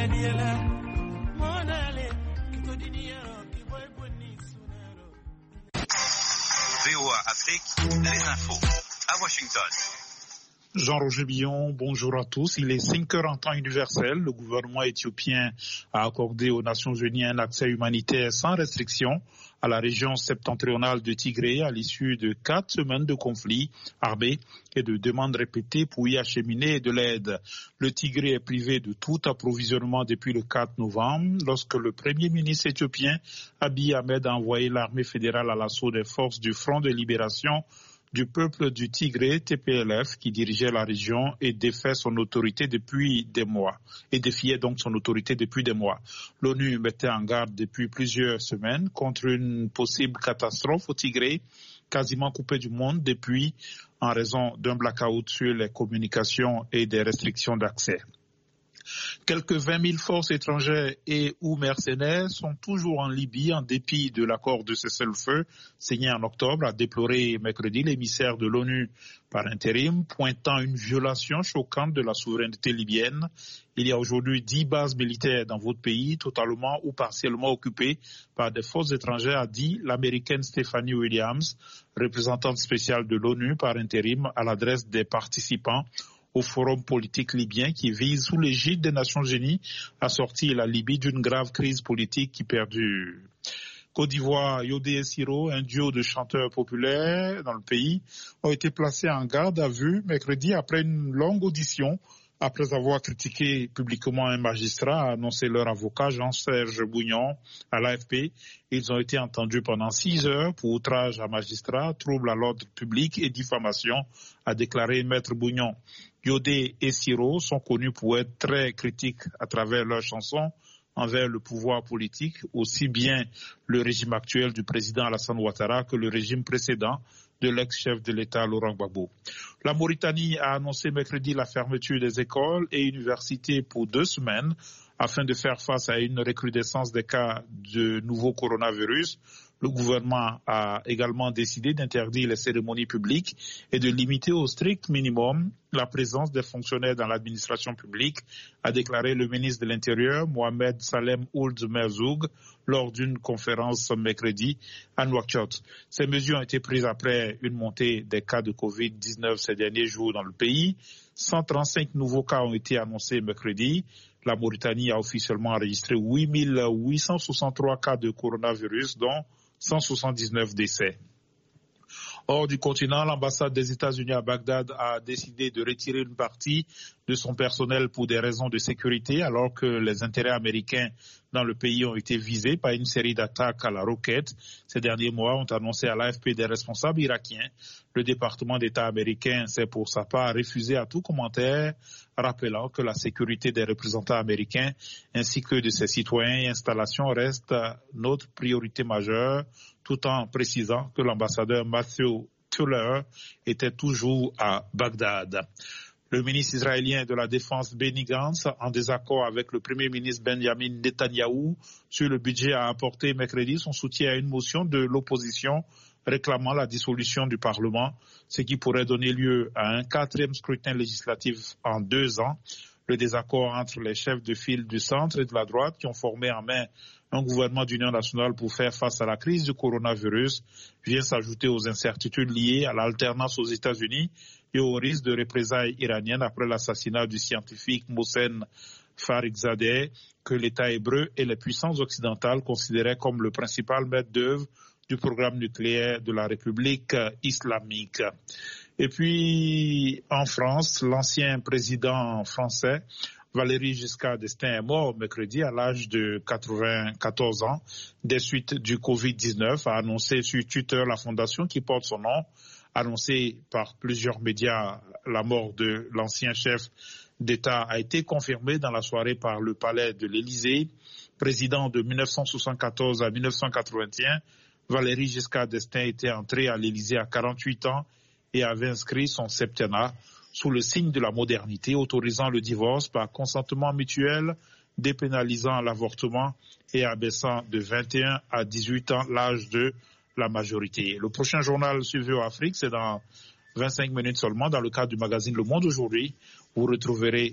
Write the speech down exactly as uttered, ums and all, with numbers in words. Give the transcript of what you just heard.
V O A Afrique, les infos à Washington. Jean-Roger Billon, bonjour à tous. Il est cinq heures en temps universel. Le gouvernement éthiopien a accordé aux Nations Unies un accès humanitaire sans restriction à la région septentrionale de Tigré à l'issue de quatre semaines de conflits armés et de demandes répétées pour y acheminer de l'aide. Le Tigré est privé de tout approvisionnement depuis le quatre novembre, lorsque le premier ministre éthiopien Abiy Ahmed a envoyé l'armée fédérale à l'assaut des forces du Front de libération du peuple du Tigré, T P L F, qui dirigeait la région et défait son autorité depuis des mois, et défiait donc son autorité depuis des mois. L'ONU mettait en garde depuis plusieurs semaines contre une possible catastrophe au Tigré, quasiment coupé du monde depuis, en raison d'un blackout sur les communications et des restrictions d'accès. Quelques vingt mille forces étrangères et ou mercenaires sont toujours en Libye en dépit de l'accord de cessez-le-feu signé en octobre, a déploré mercredi l'émissaire de l'ONU par intérim, pointant une violation choquante de la souveraineté libyenne. Il y a aujourd'hui dix bases militaires dans votre pays, totalement ou partiellement occupées par des forces étrangères, a dit l'américaine Stephanie Williams, représentante spéciale de l'ONU par intérim à l'adresse des participants au forum politique libyen qui vise, sous l'égide des Nations Unies, à sortir la Libye d'une grave crise politique qui perdure. Côte d'Ivoire, Yodé et Siro, un duo de chanteurs populaires dans le pays, ont été placés en garde à vue mercredi après une longue audition. Après avoir critiqué publiquement un magistrat, a annoncé leur avocat Jean-Serge Bougnon à l'A F P. Ils ont été entendus pendant six heures pour outrage à magistrat, trouble à l'ordre public et diffamation, a déclaré Maître Bougnon. Yodé et Siro sont connus pour être très critiques à travers leurs chansons envers le pouvoir politique, aussi bien le régime actuel du président Alassane Ouattara que le régime précédent de l'ex-chef de l'État Laurent Gbagbo. La Mauritanie a annoncé mercredi la fermeture des écoles et universités pour deux semaines afin de faire face à une recrudescence des cas de nouveau coronavirus. Le gouvernement a également décidé d'interdire les cérémonies publiques et de limiter au strict minimum la présence des fonctionnaires dans l'administration publique, a déclaré le ministre de l'Intérieur, Mohamed Salem Ould Merzoug, lors d'une conférence mercredi à Nouakchott. Ces mesures ont été prises après une montée des cas de covid dix-neuf ces derniers jours dans le pays. cent trente-cinq nouveaux cas ont été annoncés mercredi. La Mauritanie a officiellement enregistré huit mille huit cent soixante-trois cas de coronavirus, dont cent soixante-dix-neuf décès. Hors du continent, l'ambassade des États-Unis à Bagdad a décidé de retirer une partie de son personnel pour des raisons de sécurité, alors que les intérêts américains dans le pays ont été visés par une série d'attaques à la roquette. Ces derniers mois ont annoncé à l'A F P des responsables irakiens. Le département d'État américain s'est pour sa part refusé à tout commentaire, rappelant que la sécurité des représentants américains ainsi que de ses citoyens et installations reste notre priorité majeure, tout en précisant que l'ambassadeur Matthew Tuller était toujours à Bagdad. Le ministre israélien de la Défense Benny Gantz, en désaccord avec le premier ministre Benjamin Netanyahou sur le budget, a apporté mercredi son soutien à une motion de l'opposition réclamant la dissolution du Parlement, ce qui pourrait donner lieu à un quatrième scrutin législatif en deux ans. Le désaccord entre les chefs de file du centre et de la droite qui ont formé en main un gouvernement d'union nationale pour faire face à la crise du coronavirus vient s'ajouter aux incertitudes liées à l'alternance aux États-Unis et au risque de représailles iraniennes après l'assassinat du scientifique Mohsen Fakhrizadeh, que l'État hébreu et les puissances occidentales considéraient comme le principal maître d'œuvre du programme nucléaire de la République islamique. Et puis, en France, l'ancien président français Valéry Giscard d'Estaing est mort mercredi à l'âge de quatre-vingt-quatorze ans des suites du covid dix-neuf, a annoncé sur Twitter la fondation qui porte son nom, annoncé par plusieurs médias. La mort de l'ancien chef d'État a été confirmée dans la soirée par le palais de l'Élysée. Président de mille neuf cent soixante-quatorze à mille neuf cent quatre-vingt-un, Valéry Giscard d'Estaing était entré à l'Élysée à quarante-huit ans et avait inscrit son septennat sous le signe de la modernité, autorisant le divorce par consentement mutuel, dépénalisant l'avortement et abaissant de vingt et un à dix-huit ans l'âge de la majorité. Le prochain journal sur V O A Afrique, c'est dans vingt-cinq minutes seulement, dans le cadre du magazine Le Monde aujourd'hui. Vous retrouverez